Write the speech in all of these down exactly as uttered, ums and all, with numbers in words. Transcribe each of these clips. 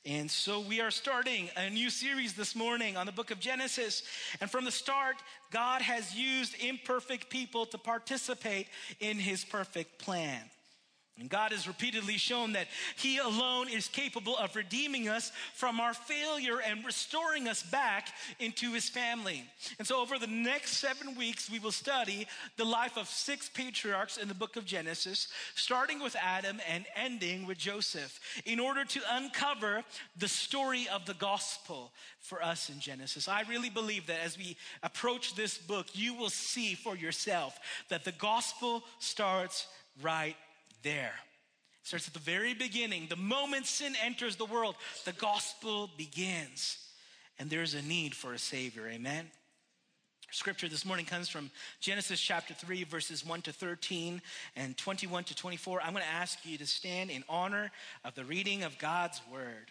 And so we are starting a new series this morning on the book of Genesis. And from the start, God has used imperfect people to participate in his perfect plan. And God has repeatedly shown that he alone is capable of redeeming us from our failure and restoring us back into his family. And so over the next seven weeks, we will study the life of six patriarchs in the book of Genesis, starting with Adam and ending with Joseph, in order to uncover the story of the gospel for us in Genesis. I really believe that as we approach this book, you will see for yourself that the gospel starts right there. It starts at the very beginning. The moment sin enters the world, the gospel begins. And there's a need for a savior. Amen. Scripture this morning comes from Genesis chapter three, verses one to thirteen and twenty-one to twenty-four. I'm going to ask you to stand in honor of the reading of God's word.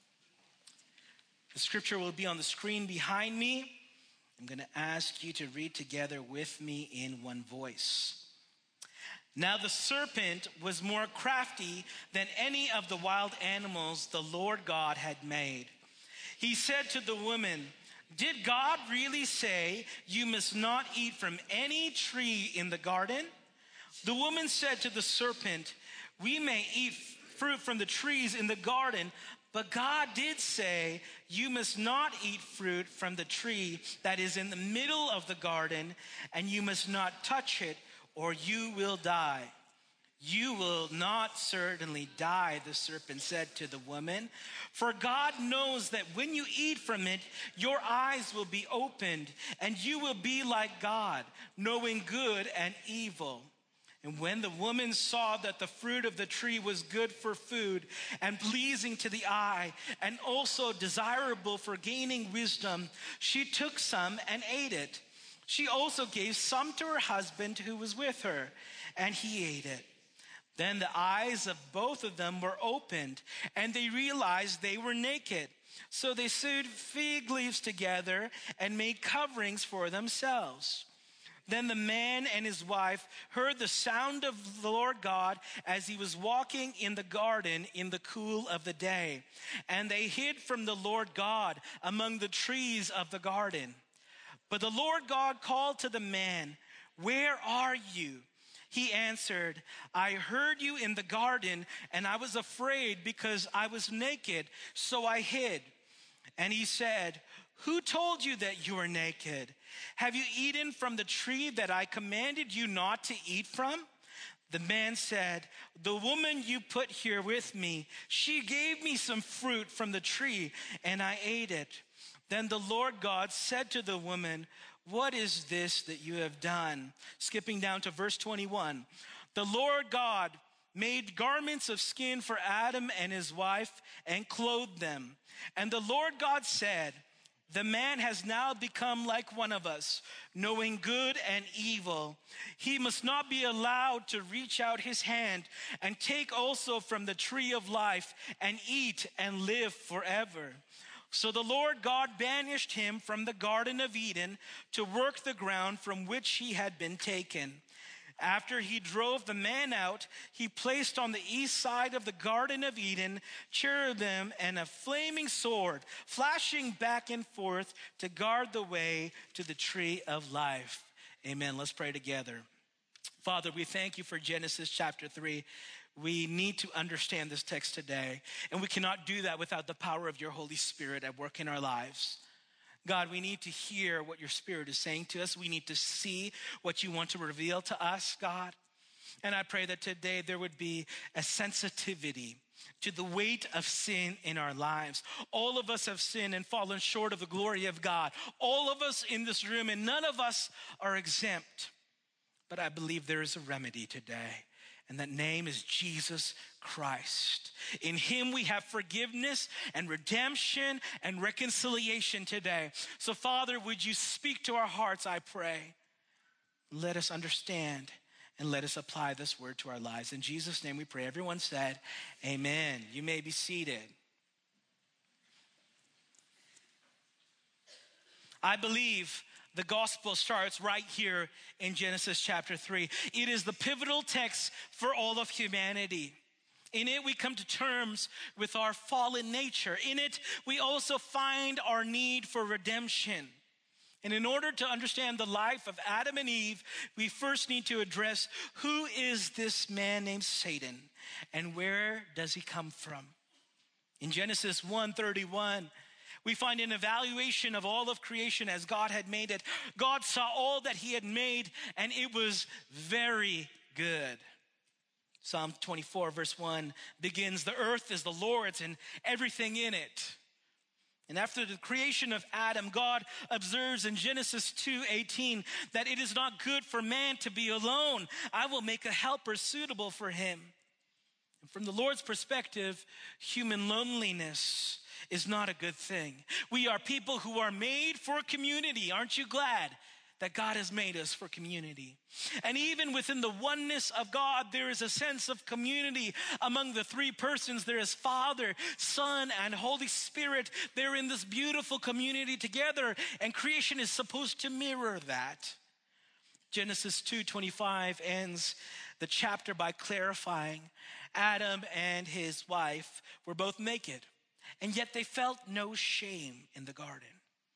The scripture will be on the screen behind me. I'm going to ask you to read together with me in one voice. Now the serpent was more crafty than any of the wild animals the Lord God had made. He said to the woman, "Did God really say you must not eat from any tree in the garden?" The woman said to the serpent, "We may eat fruit from the trees in the garden, but God did say you must not eat fruit from the tree that is in the middle of the garden, and you must not touch it, or you will die." "You will not certainly die," the serpent said to the woman, "for God knows that when you eat from it, your eyes will be opened, and you will be like God, knowing good and evil." And when the woman saw that the fruit of the tree was good for food and pleasing to the eye and also desirable for gaining wisdom, she took some and ate it. She also gave some to her husband who was with her, and he ate it. Then the eyes of both of them were opened, and they realized they were naked. So they sewed fig leaves together and made coverings for themselves. Then the man and his wife heard the sound of the Lord God as he was walking in the garden in the cool of the day. And they hid from the Lord God among the trees of the garden. But the Lord God called to the man, "Where are you?" He answered, "I heard you in the garden, and I was afraid because I was naked, so I hid." And he said, "Who told you that you were naked? Have you eaten from the tree that I commanded you not to eat from?" The man said, "The woman you put here with me, she gave me some fruit from the tree, and I ate it." Then the Lord God said to the woman, "What is this that you have done?" Skipping down to verse twenty-one. The Lord God made garments of skin for Adam and his wife and clothed them. And the Lord God said, "The man has now become like one of us, knowing good and evil. He must not be allowed to reach out his hand and take also from the tree of life and eat and live forever." So the Lord God banished him from the Garden of Eden to work the ground from which he had been taken. After he drove the man out, he placed on the east side of the Garden of Eden cherubim and a flaming sword, flashing back and forth to guard the way to the tree of life. Amen. Let's pray together. Father, we thank you for Genesis chapter three. We need to understand this text today, and we cannot do that without the power of your Holy Spirit at work in our lives. God, we need to hear what your Spirit is saying to us. We need to see what you want to reveal to us, God. And I pray that today there would be a sensitivity to the weight of sin in our lives. All of us have sinned and fallen short of the glory of God. All of us in this room, and none of us are exempt. But I believe there is a remedy today, and that name is Jesus Christ. In him we have forgiveness and redemption and reconciliation today. So Father, would you speak to our hearts, I pray. Let us understand and let us apply this word to our lives. In Jesus' name we pray. Everyone said, amen. You may be seated. I believe the gospel starts right here in Genesis chapter three. It is the pivotal text for all of humanity. In it, we come to terms with our fallen nature. In it, we also find our need for redemption. And in order to understand the life of Adam and Eve, we first need to address who is this man named Satan and where does he come from? In Genesis one thirty-one, we find an evaluation of all of creation as God had made it. God saw all that he had made and it was very good. Psalm twenty-four verse one begins, "The earth is the Lord's and everything in it." And after the creation of Adam, God observes in Genesis two eighteen that it is not good for man to be alone. I will make a helper suitable for him. And from the Lord's perspective, human loneliness is not a good thing. We are people who are made for community. Aren't you glad that God has made us for community? And even within the oneness of God, there is a sense of community among the three persons. There is Father, Son, and Holy Spirit. They're in this beautiful community together, and creation is supposed to mirror that. Genesis two twenty-five ends the chapter by clarifying Adam and his wife were both naked, and yet they felt no shame in the garden.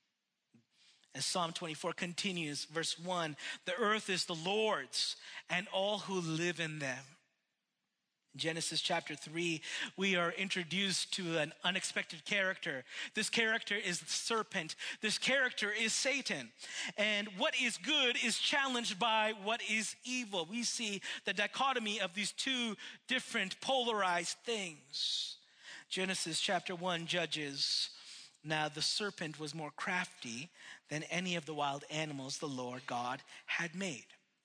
As Psalm twenty-four continues, verse one, "The earth is the Lord's and all who live in them." In Genesis chapter three, we are introduced to an unexpected character. This character is the serpent. This character is Satan. And what is good is challenged by what is evil. We see the dichotomy of these two different polarized things. Genesis chapter one judges, "Now the serpent was more crafty than any of the wild animals the Lord God had made."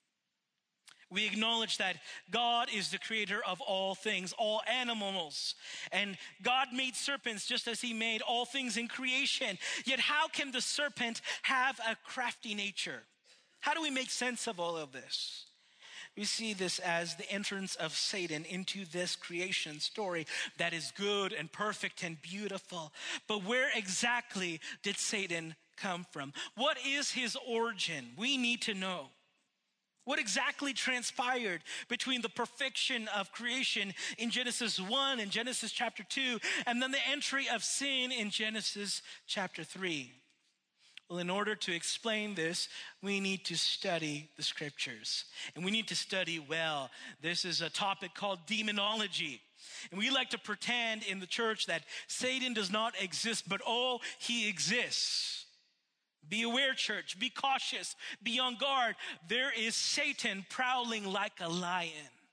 We acknowledge that God is the creator of all things, all animals. And God made serpents just as he made all things in creation. Yet how can the serpent have a crafty nature? How do we make sense of all of this? We see this as the entrance of Satan into this creation story that is good and perfect and beautiful. But where exactly did Satan come from? What is his origin? We need to know. What exactly transpired between the perfection of creation in Genesis one and Genesis chapter two, and then the entry of sin in Genesis chapter three? Well, in order to explain this, we need to study the scriptures. And we need to study well. This is a topic called demonology. And we like to pretend in the church that Satan does not exist, but oh, he exists. Be aware, church. Be cautious. Be on guard. There is Satan prowling like a lion.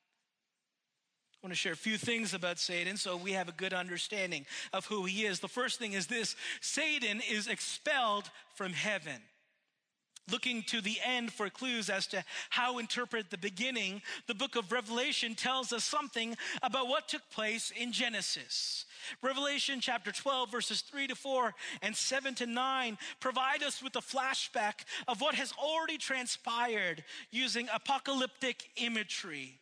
I want to share a few things about Satan so we have a good understanding of who he is. The first thing is this: Satan is expelled from heaven. Looking to the end for clues as to how to interpret the beginning, the book of Revelation tells us something about what took place in Genesis. Revelation chapter twelve, verses three to four and seven to nine provide us with a flashback of what has already transpired using apocalyptic imagery.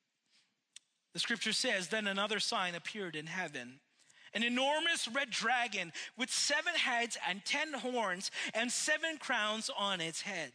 The scripture says, "Then another sign appeared in heaven. An enormous red dragon with seven heads and ten horns and seven crowns on its head.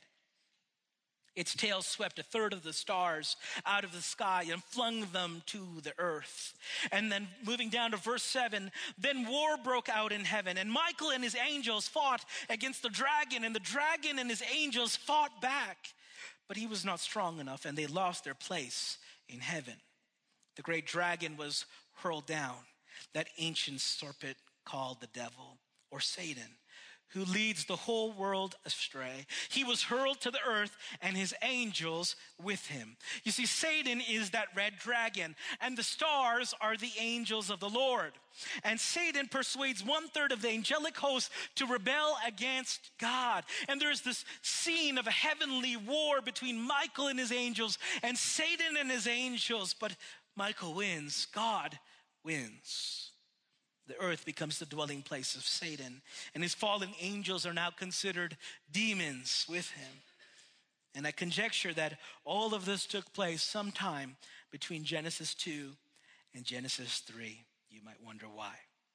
Its tail swept a third of the stars out of the sky and flung them to the earth." And then moving down to verse seven, "Then war broke out in heaven, and Michael and his angels fought against the dragon, and the dragon and his angels fought back. But he was not strong enough, and they lost their place in heaven. The great dragon was hurled down, that ancient serpent called the devil, or Satan, who leads the whole world astray. He was hurled to the earth and his angels with him." You see, Satan is that red dragon, and the stars are the angels of the Lord. And Satan persuades one third of the angelic host to rebel against God. And there's this scene of a heavenly war between Michael and his angels and Satan and his angels. But Michael wins. God wins. The earth becomes the dwelling place of Satan, and his fallen angels are now considered demons with him. And I conjecture that all of this took place sometime between Genesis two and Genesis three. You might wonder why.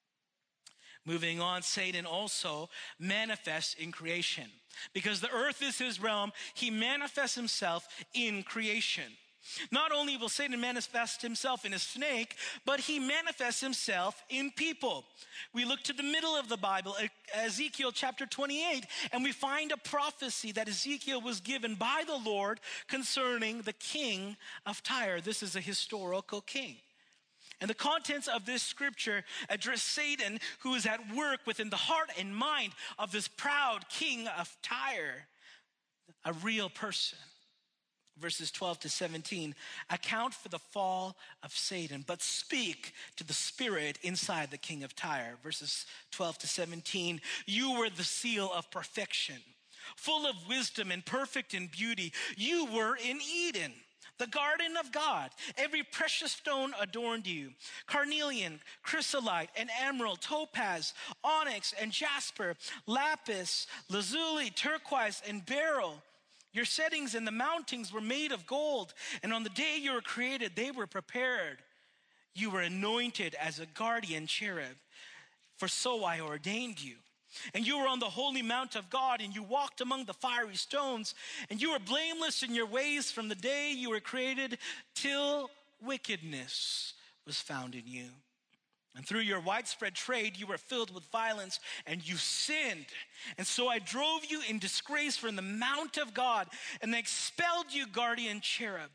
Moving on, Satan also manifests in creation. Because the earth is his realm, he manifests himself in creation. Not only will Satan manifest himself in a snake, but he manifests himself in people. We look to the middle of the Bible, Ezekiel chapter twenty-eight, and we find a prophecy that Ezekiel was given by the Lord concerning the king of Tyre. This is a historical king. And the contents of this scripture address Satan, who is at work within the heart and mind of this proud king of Tyre, a real person. Verses twelve to seventeen, account for the fall of Satan, but speak to the spirit inside the king of Tyre. Verses twelve to seventeen, you were the seal of perfection, full of wisdom and perfect in beauty. You were in Eden, the garden of God. Every precious stone adorned you. Carnelian, chrysolite, and emerald, topaz, onyx, and jasper, lapis, lazuli, turquoise, and beryl. Your settings and the mountings were made of gold, and on the day you were created, they were prepared. You were anointed as a guardian cherub, for so I ordained you. And you were on the holy mount of God, and you walked among the fiery stones, and you were blameless in your ways from the day you were created till wickedness was found in you. And through your widespread trade, you were filled with violence and you sinned. And so I drove you in disgrace from the mount of God and expelled you, guardian cherub,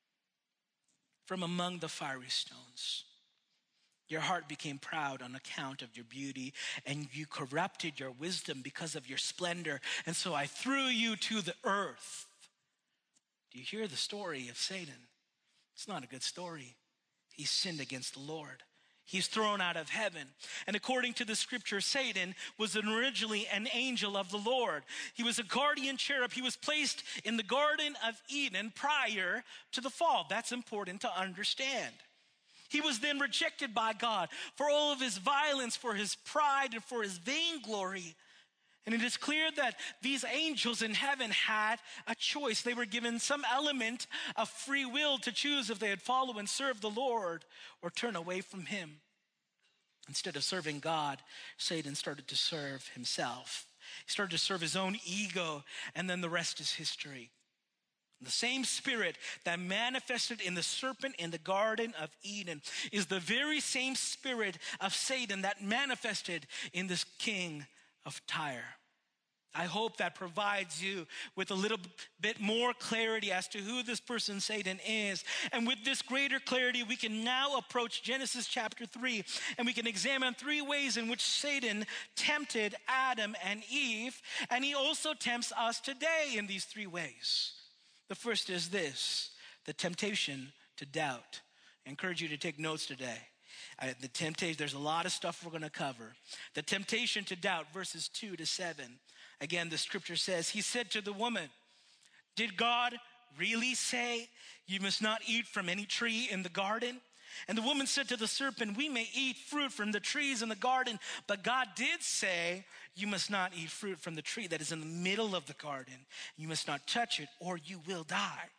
from among the fiery stones. Your heart became proud on account of your beauty, and you corrupted your wisdom because of your splendor. And so I threw you to the earth. Do you hear the story of Satan? It's not a good story. He sinned against the Lord. He's thrown out of heaven. And according to the scripture, Satan was originally an angel of the Lord. He was a guardian cherub. He was placed in the Garden of Eden prior to the fall. That's important to understand. He was then rejected by God for all of his violence, for his pride, and for his vainglory. And it is clear that these angels in heaven had a choice. They were given some element of free will to choose if they would follow and serve the Lord or turn away from him. Instead of serving God, Satan started to serve himself. He started to serve his own ego, and then the rest is history. The same spirit that manifested in the serpent in the Garden of Eden is the very same spirit of Satan that manifested in this king of Tyre. I hope that provides you with a little bit more clarity as to who this person Satan is. And with this greater clarity, we can now approach Genesis chapter three, and we can examine three ways in which Satan tempted Adam and Eve, and he also tempts us today in these three ways. The first is this, the temptation to doubt. I encourage you to take notes today. Uh, the temptation, there's a lot of stuff we're going to cover. The temptation to doubt, verses two to seven. Again, the scripture says, he said to the woman, did God really say you must not eat from any tree in the garden? And the woman said to the serpent, we may eat fruit from the trees in the garden, but God did say you must not eat fruit from the tree that is in the middle of the garden. You must not touch it or you will die.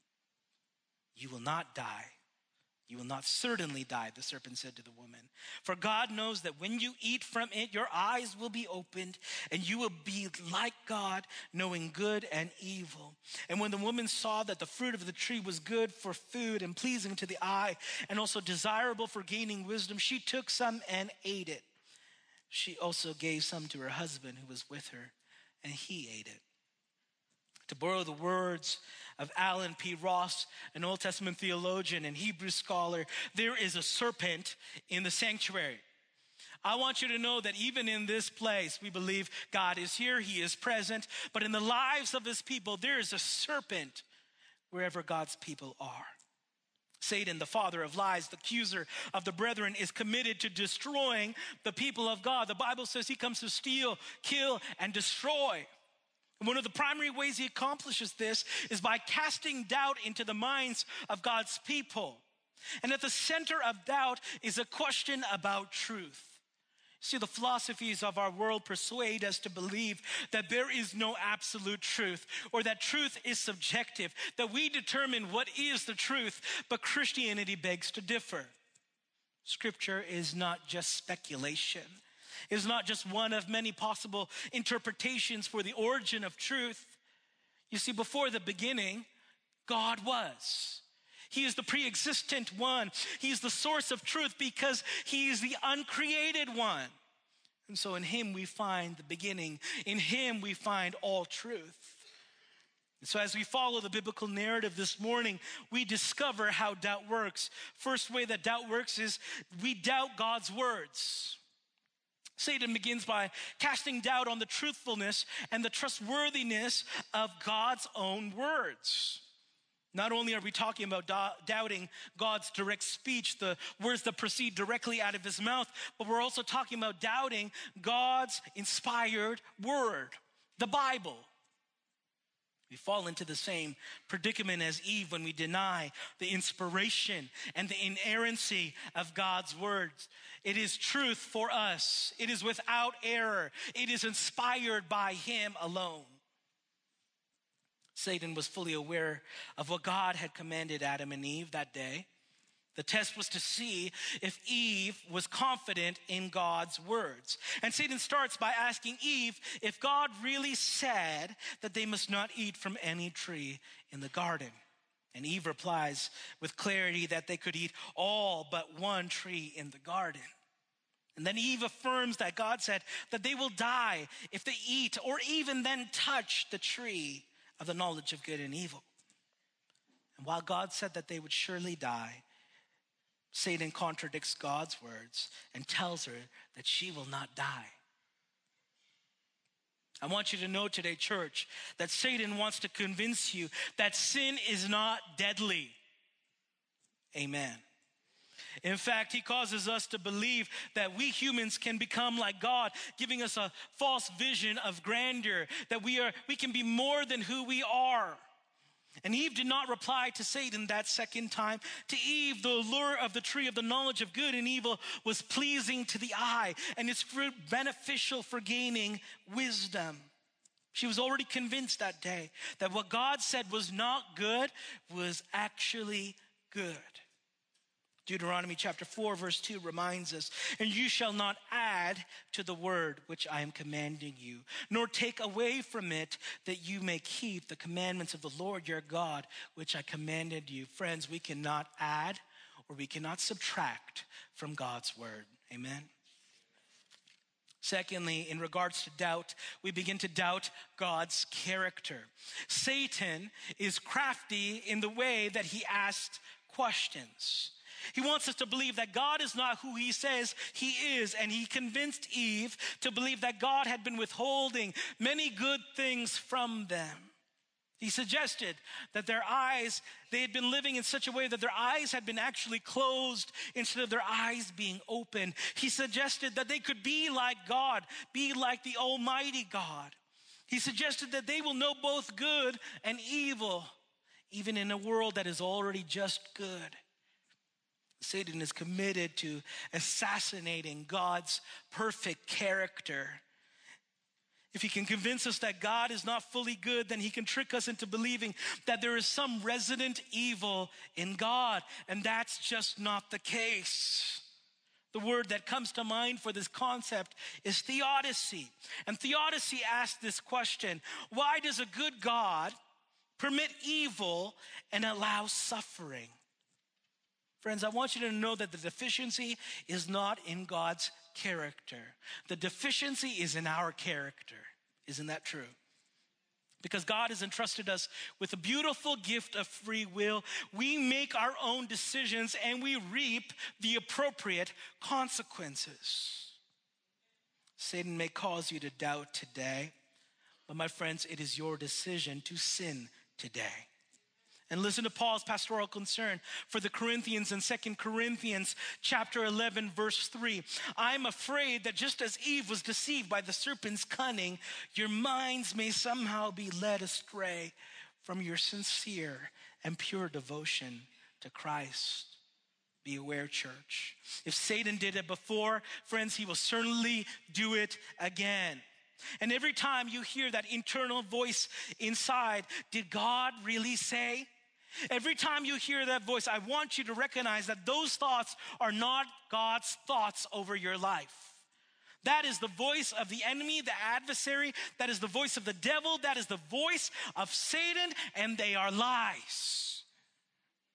You will not die. You will not certainly die, the serpent said to the woman. For God knows that when you eat from it, your eyes will be opened and you will be like God, knowing good and evil. And when the woman saw that the fruit of the tree was good for food and pleasing to the eye and also desirable for gaining wisdom, she took some and ate it. She also gave some to her husband who was with her, and he ate it. To borrow the words of Alan P. Ross, an Old Testament theologian and Hebrew scholar, there is a serpent in the sanctuary. I want you to know that even in this place, we believe God is here, he is present, but in the lives of his people, there is a serpent wherever God's people are. Satan, the father of lies, the accuser of the brethren, is committed to destroying the people of God. The Bible says he comes to steal, kill, and destroy. And one of the primary ways he accomplishes this is by casting doubt into the minds of God's people. And at the center of doubt is a question about truth. See, the philosophies of our world persuade us to believe that there is no absolute truth, or that truth is subjective, that we determine what is the truth, but Christianity begs to differ. Scripture is not just speculation. It is not just one of many possible interpretations for the origin of truth. You see, before the beginning, God was. He is the pre-existent one. He is the source of truth because he is the uncreated one. And so in him we find the beginning. In him we find all truth. And so as we follow the biblical narrative this morning, we discover how doubt works. First way that doubt works is we doubt God's words. Satan begins by casting doubt on the truthfulness and the trustworthiness of God's own words. Not only are we talking about do- doubting God's direct speech, the words that proceed directly out of his mouth, but we're also talking about doubting God's inspired word, the Bible. We fall into the same predicament as Eve when we deny the inspiration and the inerrancy of God's words. It is truth for us. It is without error. It is inspired by him alone. Satan was fully aware of what God had commanded Adam and Eve that day. The test was to see if Eve was confident in God's words. And Satan starts by asking Eve if God really said that they must not eat from any tree in the garden. And Eve replies with clarity that they could eat all but one tree in the garden. And then Eve affirms that God said that they will die if they eat or even then touch the tree of the knowledge of good and evil. And while God said that they would surely die, Satan contradicts God's words and tells her that she will not die. I want you to know today, church, that Satan wants to convince you that sin is not deadly. Amen. In fact, he causes us to believe that we humans can become like God, giving us a false vision of grandeur, that we are we can be more than who we are. And Eve did not reply to Satan that second time. To Eve, the allure of the tree of the knowledge of good and evil was pleasing to the eye, and its fruit beneficial for gaining wisdom. She was already convinced that day that what God said was not good was actually good. Deuteronomy chapter four, verse two reminds us, and you shall not add to the word which I am commanding you, nor take away from it, that you may keep the commandments of the Lord your God, which I commanded you. Friends, we cannot add or we cannot subtract from God's word. Amen. Secondly, in regards to doubt, we begin to doubt God's character. Satan is crafty in the way that he asks questions. He wants us to believe that God is not who he says he is. And he convinced Eve to believe that God had been withholding many good things from them. He suggested that their eyes, they had been living in such a way that their eyes had been actually closed instead of their eyes being open. He suggested that they could be like God, be like the Almighty God. He suggested that they will know both good and evil, even in a world that is already just good. Satan is committed to assassinating God's perfect character. If he can convince us that God is not fully good, then he can trick us into believing that there is some resident evil in God, and that's just not the case. The word that comes to mind for this concept is theodicy. And theodicy asks this question: why does a good God permit evil and allow suffering? Friends, I want you to know that the deficiency is not in God's character. The deficiency is in our character. Isn't that true? Because God has entrusted us with a beautiful gift of free will. We make our own decisions and we reap the appropriate consequences. Satan may cause you to doubt today, but my friends, it is your decision to sin today. And listen to Paul's pastoral concern for the Corinthians in Second Corinthians chapter eleven, verse three. I'm afraid that just as Eve was deceived by the serpent's cunning, your minds may somehow be led astray from your sincere and pure devotion to Christ. Be aware, church. If Satan did it before, friends, he will certainly do it again. And every time you hear that internal voice inside, did God really say? Every time you hear that voice, I want you to recognize that those thoughts are not God's thoughts over your life. That is the voice of the enemy, the adversary. That is the voice of the devil. That is the voice of Satan, and they are lies.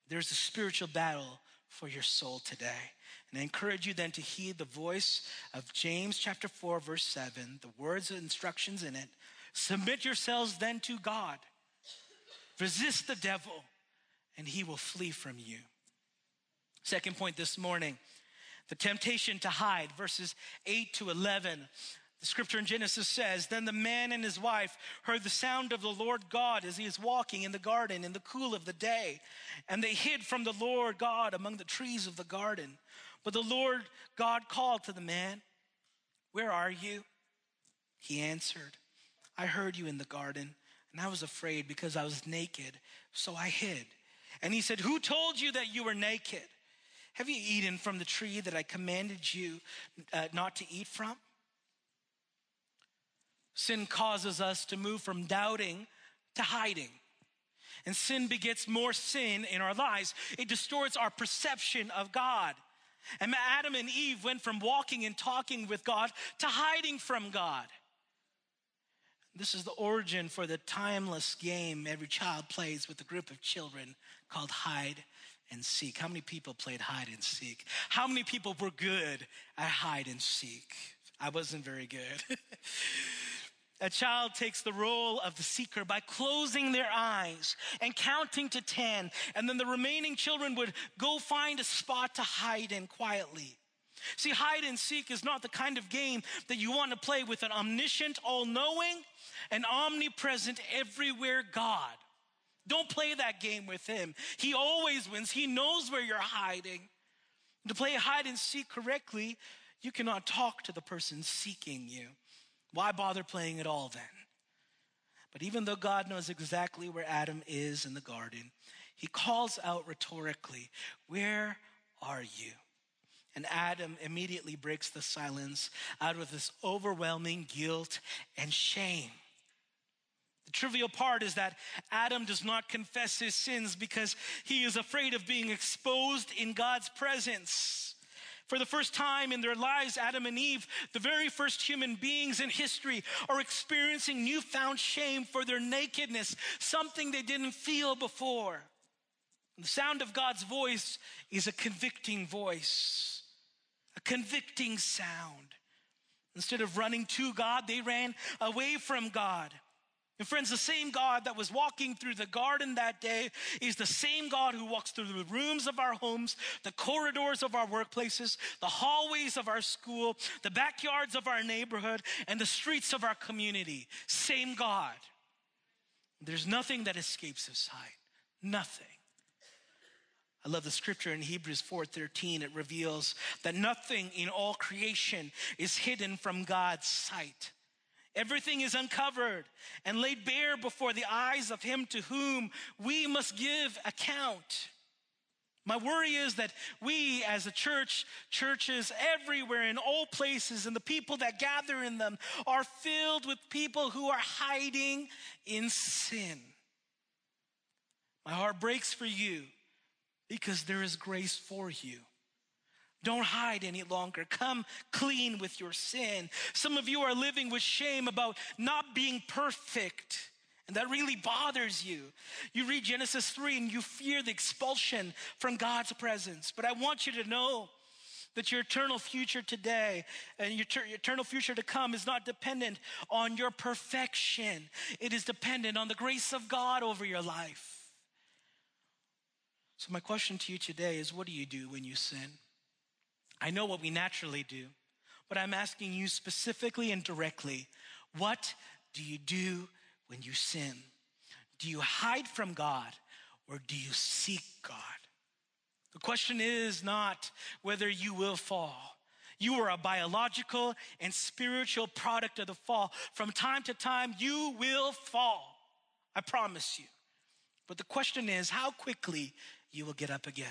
There's a spiritual battle for your soul today. And I encourage you then to heed the voice of James chapter four, verse seven, the words and instructions in it. Submit yourselves then to God. Resist the devil, and he will flee from you. Second point this morning, the temptation to hide, verses eight to eleven. The scripture in Genesis says, then the man and his wife heard the sound of the Lord God as he is walking in the garden in the cool of the day. And they hid from the Lord God among the trees of the garden. But the Lord God called to the man, where are you? He answered, I heard you in the garden, and I was afraid because I was naked, so I hid. And he said, who told you that you were naked? Have you eaten from the tree that I commanded you uh, not to eat from? Sin causes us to move from doubting to hiding. And sin begets more sin in our lives. It distorts our perception of God. And Adam and Eve went from walking and talking with God to hiding from God. This is the origin for the timeless game every child plays with a group of children called hide and seek. How many people played hide and seek? How many people were good at hide and seek? I wasn't very good. A child takes the role of the seeker by closing their eyes and counting to ten, and then the remaining children would go find a spot to hide in quietly. See, hide and seek is not the kind of game that you want to play with an omniscient, all-knowing, and omnipresent, everywhere God. Don't play that game with him. He always wins. He knows where you're hiding. To play hide and seek correctly, you cannot talk to the person seeking you. Why bother playing at all then? But even though God knows exactly where Adam is in the garden, he calls out rhetorically, where are you? And Adam immediately breaks the silence out of this overwhelming guilt and shame. The trivial part is that Adam does not confess his sins because he is afraid of being exposed in God's presence. For the first time in their lives, Adam and Eve, the very first human beings in history, are experiencing newfound shame for their nakedness, something they didn't feel before. And the sound of God's voice is a convicting voice, a convicting sound. Instead of running to God, they ran away from God. And friends, the same God that was walking through the garden that day is the same God who walks through the rooms of our homes, the corridors of our workplaces, the hallways of our school, the backyards of our neighborhood, and the streets of our community. Same God. There's nothing that escapes his sight. Nothing. I love the scripture in Hebrews four thirteen. It reveals that nothing in all creation is hidden from God's sight. Everything is uncovered and laid bare before the eyes of him to whom we must give account. My worry is that we as a church, churches everywhere in all places, and the people that gather in them are filled with people who are hiding in sin. My heart breaks for you because there is grace for you. Don't hide any longer. Come clean with your sin. Some of you are living with shame about not being perfect, and that really bothers you. You read Genesis three and you fear the expulsion from God's presence. But I want you to know that your eternal future today and your, ter- your eternal future to come is not dependent on your perfection. It is dependent on the grace of God over your life. So my question to you today is, what do you do when you sin? I know what we naturally do, but I'm asking you specifically and directly, what do you do when you sin? Do you hide from God or do you seek God? The question is not whether you will fall. You are a biological and spiritual product of the fall. From time to time, you will fall. I promise you. But the question is how quickly you will get up again.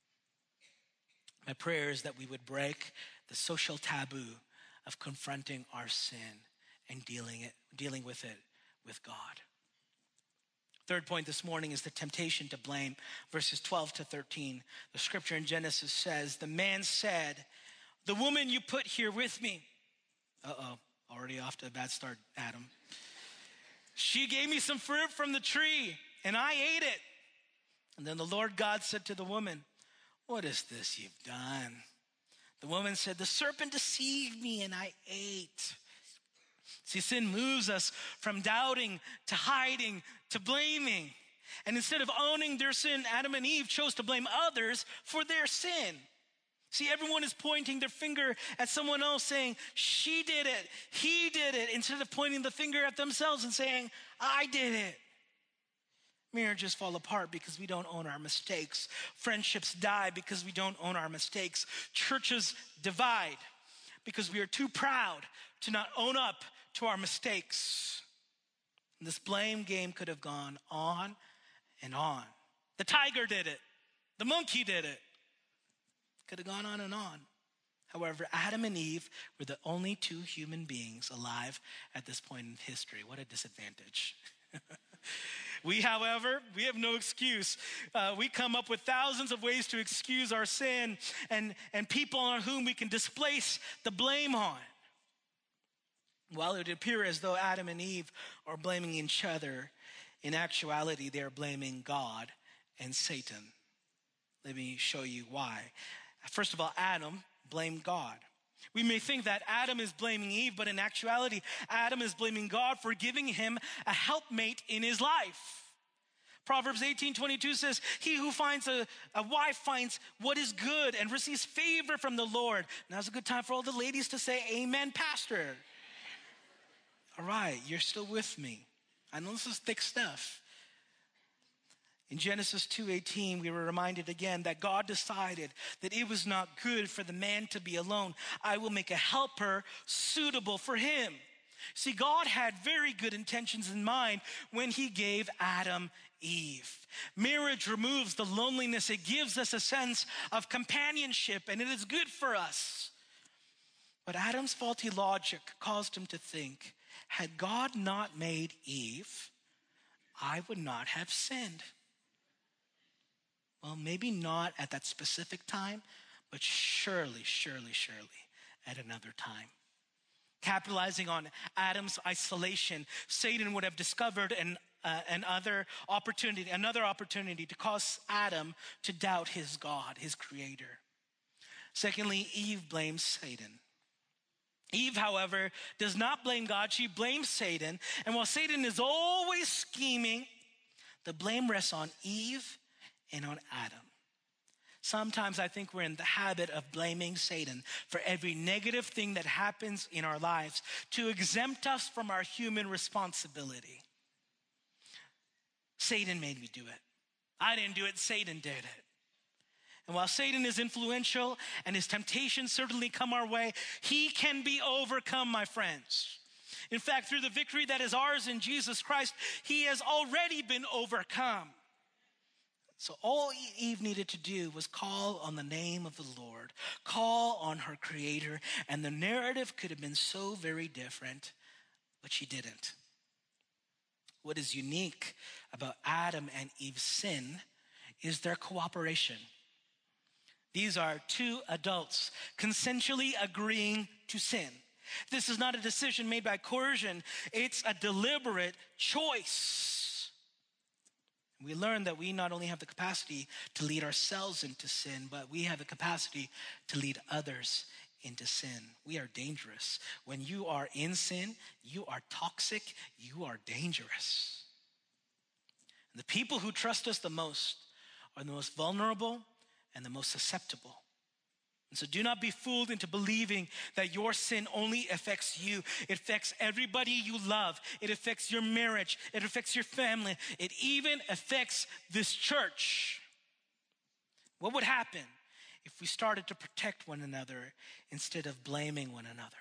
My prayer is that we would break the social taboo of confronting our sin and dealing it, dealing with it with God. Third point this morning is the temptation to blame. Verses twelve to thirteen. The scripture in Genesis says, the man said, the woman you put here with me. Uh-oh, already off to a bad start, Adam. She gave me some fruit from the tree and I ate it. And then the Lord God said to the woman, "What is this you've done?" The woman said, "The serpent deceived me and I ate." See, sin moves us from doubting to hiding to blaming. And instead of owning their sin, Adam and Eve chose to blame others for their sin. See, everyone is pointing their finger at someone else saying, "She did it, he did it," instead of pointing the finger at themselves and saying, "I did it." Marriages fall apart because we don't own our mistakes. Friendships die because we don't own our mistakes. Churches divide because we are too proud to not own up to our mistakes. And this blame game could have gone on and on. The tiger did it. The monkey did it. Could have gone on and on. However, Adam and Eve were the only two human beings alive at this point in history. What a disadvantage. We, however, we have no excuse. Uh, we come up with thousands of ways to excuse our sin and, and people on whom we can displace the blame on. While it would appear as though Adam and Eve are blaming each other, in actuality, they are blaming God and Satan. Let me show you why. First of all, Adam blamed God. We may think that Adam is blaming Eve, but in actuality, Adam is blaming God for giving him a helpmate in his life. Proverbs eighteen twenty-two says, "He who finds a, a wife finds what is good and receives favor from the Lord." Now's a good time for all the ladies to say, "Amen, Pastor." All right, you're still with me. I know this is thick stuff. In Genesis two eighteen, we were reminded again that God decided that it was not good for the man to be alone. "I will make a helper suitable for him." See, God had very good intentions in mind when he gave Adam Eve. Marriage removes the loneliness. It gives us a sense of companionship, and it is good for us. But Adam's faulty logic caused him to think, had God not made Eve, I would not have sinned. Well, maybe not at that specific time, but surely, surely, surely at another time. Capitalizing on Adam's isolation, Satan would have discovered an, uh, an other opportunity, another opportunity to cause Adam to doubt his God, his creator. Secondly, Eve blames Satan. Eve, however, does not blame God. She blames Satan. And while Satan is always scheming, the blame rests on Eve and on Adam. Sometimes I think we're in the habit of blaming Satan for every negative thing that happens in our lives to exempt us from our human responsibility. Satan made me do it. I didn't do it, Satan did it. And while Satan is influential and his temptations certainly come our way, he can be overcome, my friends. In fact, through the victory that is ours in Jesus Christ, he has already been overcome. So all Eve needed to do was call on the name of the Lord, call on her creator, and the narrative could have been so very different, but she didn't. What is unique about Adam and Eve's sin is their cooperation. These are two adults consensually agreeing to sin. This is not a decision made by coercion. It's a deliberate choice. We learn that we not only have the capacity to lead ourselves into sin, but we have the capacity to lead others into sin. We are dangerous. When you are in sin, you are toxic, you are dangerous. And the people who trust us the most are the most vulnerable and the most susceptible. And so do not be fooled into believing that your sin only affects you. It affects everybody you love. It affects your marriage. It affects your family. It even affects this church. What would happen if we started to protect one another instead of blaming one another?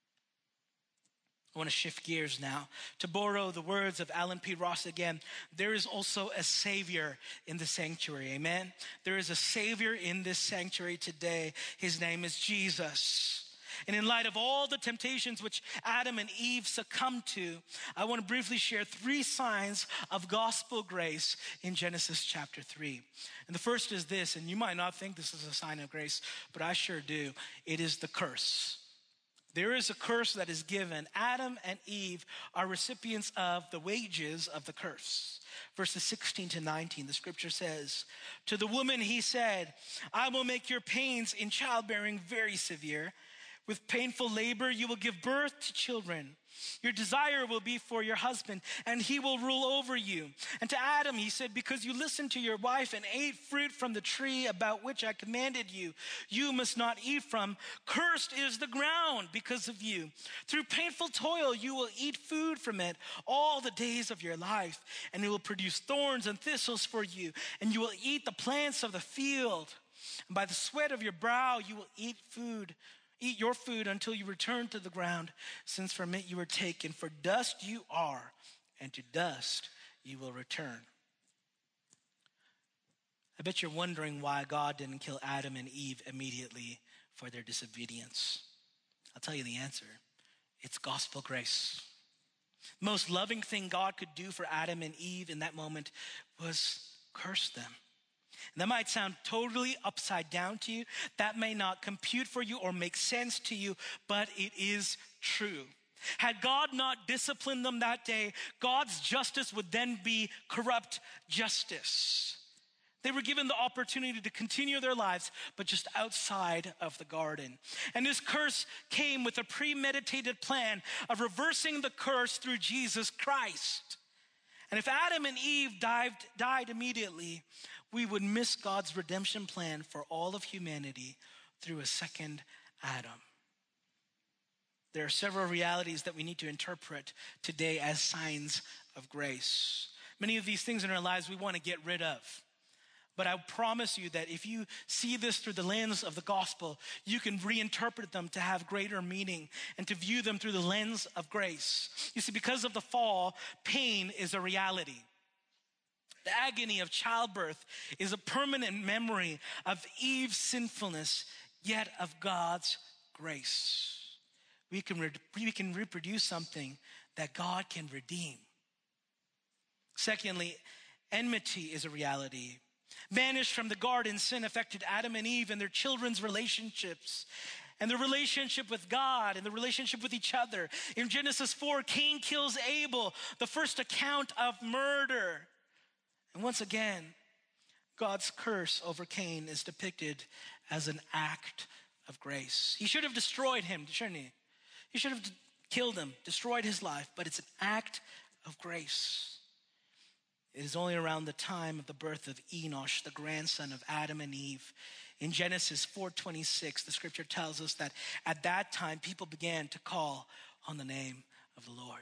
I want to shift gears now. To borrow the words of Alan P. Ross again, there is also a Savior in the sanctuary, amen? There is a Savior in this sanctuary today. His name is Jesus. And in light of all the temptations which Adam and Eve succumbed to, I want to briefly share three signs of gospel grace in Genesis chapter three. And the first is this, and you might not think this is a sign of grace, but I sure do. It is the curse. There is a curse that is given. Adam and Eve are recipients of the wages of the curse. Verses sixteen to nineteen, the scripture says, to the woman he said, I will make your pains in childbearing very severe. With painful labor you will give birth to children. Your desire will be for your husband, and he will rule over you. And to Adam he said, because you listened to your wife and ate fruit from the tree about which I commanded you, you must not eat from. Cursed is the ground because of you. Through painful toil you will eat food from it all the days of your life, and it will produce thorns and thistles for you, and you will eat the plants of the field. And by the sweat of your brow you will eat food. Eat your food until you return to the ground, since from it you were taken. For dust you are, and to dust you will return. I bet you're wondering why God didn't kill Adam and Eve immediately for their disobedience. I'll tell you the answer. It's gospel grace. The most loving thing God could do for Adam and Eve in that moment was curse them. And that might sound totally upside down to you. That may not compute for you or make sense to you, but it is true. Had God not disciplined them that day, God's justice would then be corrupt justice. They were given the opportunity to continue their lives, but just outside of the garden. And this curse came with a premeditated plan of reversing the curse through Jesus Christ. And if Adam and Eve died, died immediately, we would miss God's redemption plan for all of humanity through a second Adam. There are several realities that we need to interpret today as signs of grace. Many of these things in our lives we want to get rid of. But I promise you that if you see this through the lens of the gospel, you can reinterpret them to have greater meaning and to view them through the lens of grace. You see, because of the fall, pain is a reality. The agony of childbirth is a permanent memory of Eve's sinfulness, yet of God's grace. We can, re- we can reproduce something that God can redeem. Secondly, enmity is a reality. Banished from the garden, sin affected Adam and Eve and their children's relationships and the relationship with God and the relationship with each other. In Genesis four, Cain kills Abel, the first account of murder. And once again, God's curse over Cain is depicted as an act of grace. He should have destroyed him, shouldn't he? He should have killed him, destroyed his life, but it's an act of grace. It is only around the time of the birth of Enosh, the grandson of Adam and Eve. In Genesis four twenty-six, the scripture tells us that at that time, people began to call on the name of the Lord.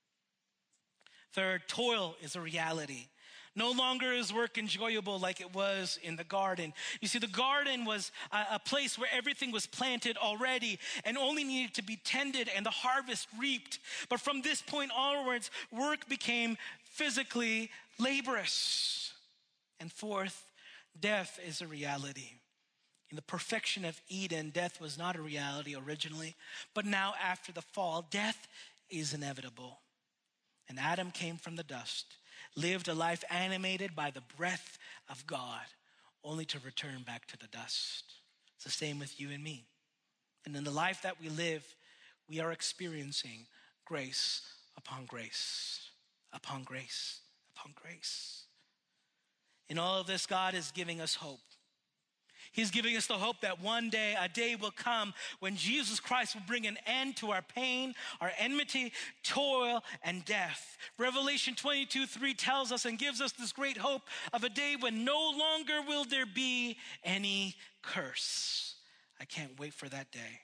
Third, toil is a reality. No longer is work enjoyable like it was in the garden. You see, the garden was a, a place where everything was planted already and only needed to be tended and the harvest reaped. But from this point onwards, work became physically laborious. And fourth, death is a reality. In the perfection of Eden, death was not a reality originally, but now after the fall, death is inevitable. And Adam came from the dust, lived a life animated by the breath of God, only to return back to the dust. It's the same with you and me. And in the life that we live, we are experiencing grace upon grace, upon grace, upon grace. In all of this, God is giving us hope. He's giving us the hope that one day, a day will come when Jesus Christ will bring an end to our pain, our enmity, toil, and death. Revelation twenty-two three tells us and gives us this great hope of a day when no longer will there be any curse. I can't wait for that day.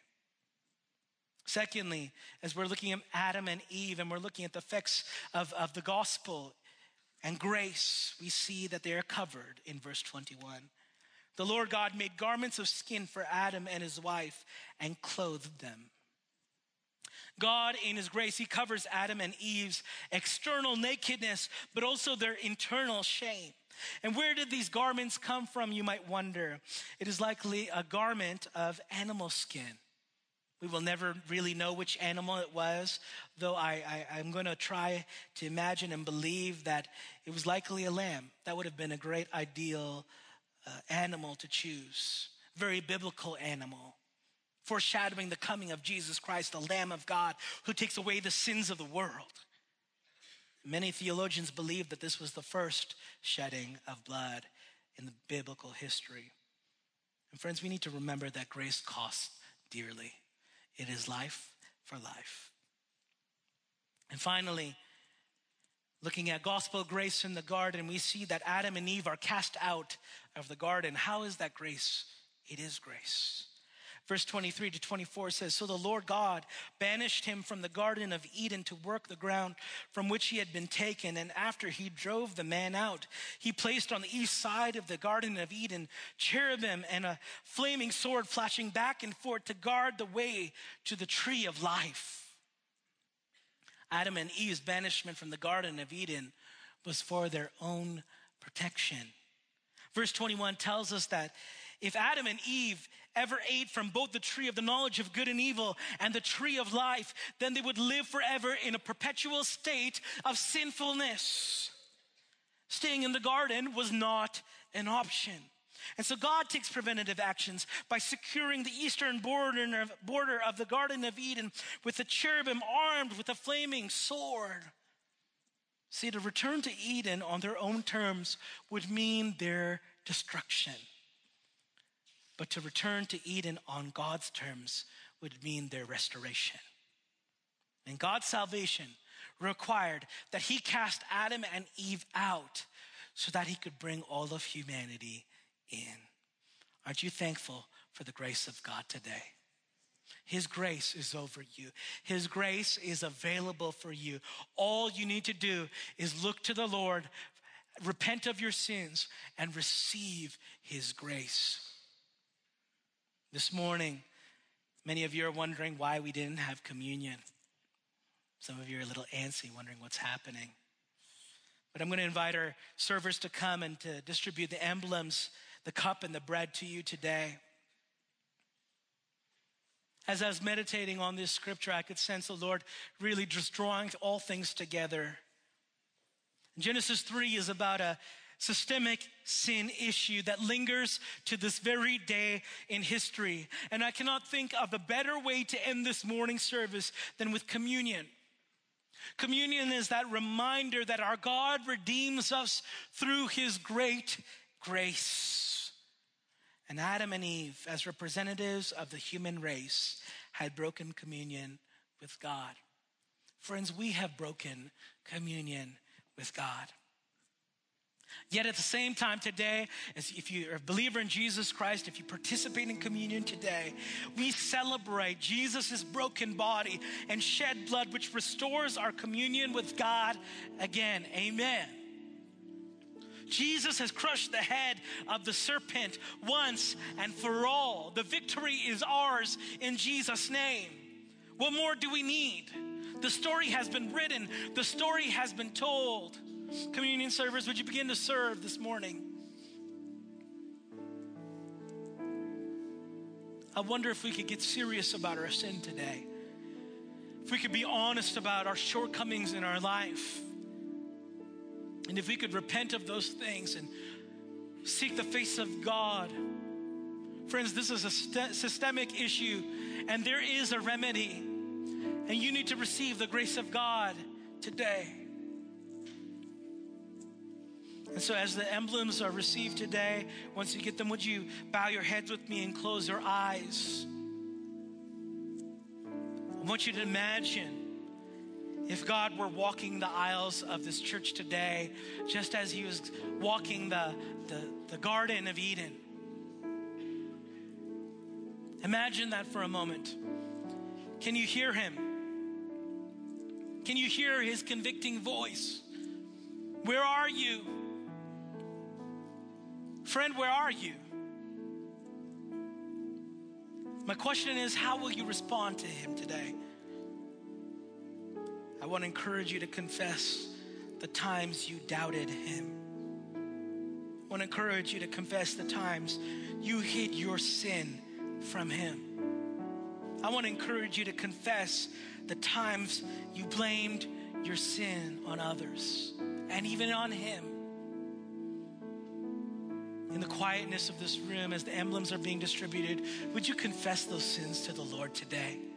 Secondly, as we're looking at Adam and Eve and we're looking at the effects of, of the gospel and grace, we see that they are covered in verse twenty-one. The Lord God made garments of skin for Adam and his wife and clothed them. God, in his grace, he covers Adam and Eve's external nakedness, but also their internal shame. And where did these garments come from, you might wonder? It is likely a garment of animal skin. We will never really know which animal it was, though I, I, I'm going to try to imagine and believe that it was likely a lamb. That would have been a great ideal Uh, animal to choose. Very biblical animal. foreshadowing the coming of Jesus Christ, the Lamb of God, who takes away the sins of the world. Many theologians believe that this was the first shedding of blood in the biblical history. And friends, we need to remember that grace costs dearly. It is life for life. And finally, looking at gospel grace in the garden, we see that Adam and Eve are cast out of the garden. How is that grace? It is grace. Verse twenty-three to twenty-four says, so the Lord God banished him from the Garden of Eden to work the ground from which he had been taken. And after he drove the man out, he placed on the east side of the Garden of Eden cherubim and a flaming sword flashing back and forth to guard the way to the tree of life. Adam and Eve's banishment from the Garden of Eden was for their own protection. Verse twenty-one tells us that if Adam and Eve ever ate from both the tree of the knowledge of good and evil and the tree of life, then they would live forever in a perpetual state of sinfulness. Staying in the garden was not an option. And so God takes preventative actions by securing the eastern border border of the Garden of Eden with a cherubim armed with a flaming sword. See, to return to Eden on their own terms would mean their destruction. But to return to Eden on God's terms would mean their restoration. And God's salvation required that he cast Adam and Eve out so that he could bring all of humanity in. Aren't you thankful for the grace of God today? His grace is over you. His grace is available for you. All you need to do is look to the Lord, repent of your sins, and receive his grace. This morning, many of you are wondering why we didn't have communion. Some of you are a little antsy, wondering what's happening. But I'm going to invite our servers to come and to distribute the emblems, the cup and the bread to you today. As I was meditating on this scripture, I could sense the Lord really just drawing all things together. Genesis three is about a systemic sin issue that lingers to this very day in history. And I cannot think of a better way to end this morning service than with communion. Communion is that reminder that our God redeems us through his great grace. And Adam and Eve, as representatives of the human race, had broken communion with God. Friends, we have broken communion with God. Yet at the same time today, as if you're a believer in Jesus Christ, if you participate in communion today, we celebrate Jesus' broken body and shed blood, which restores our communion with God again. Amen. Jesus has crushed the head of the serpent once and for all. The victory is ours in Jesus' name. What more do we need? The story has been written. The story has been told. Communion servers, would you begin to serve this morning? I wonder if we could get serious about our sin today. If we could be honest about our shortcomings in our life. And if we could repent of those things and seek the face of God. Friends, this is a st- systemic issue, and there is a remedy. And you need to receive the grace of God today. And so as the emblems are received today, once you get them, would you bow your heads with me and close your eyes? I want you to imagine if God were walking the aisles of this church today, just as he was walking the, the, the Garden of Eden. Imagine that for a moment. Can you hear him? Can you hear his convicting voice? Where are you? Friend, where are you? My question is, how will you respond to him today? I want to encourage you to confess the times you doubted him. I want to encourage you to confess the times you hid your sin from him. I want to encourage you to confess the times you blamed your sin on others and even on him. in the quietness of this room, as the emblems are being distributed, would you confess those sins to the Lord today?